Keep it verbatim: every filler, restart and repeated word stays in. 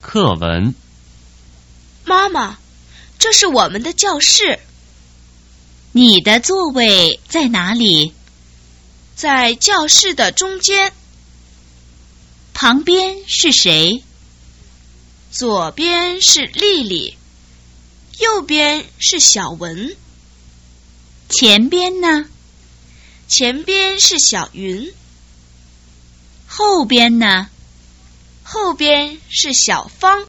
课文。 妈妈，这是我们的教室。 你的座位在哪里？ 在教室的中间。 旁边是谁？ 左边是丽丽，右边是小文。 前边呢？ 前边是小云。 后边呢？ 后边是小芳。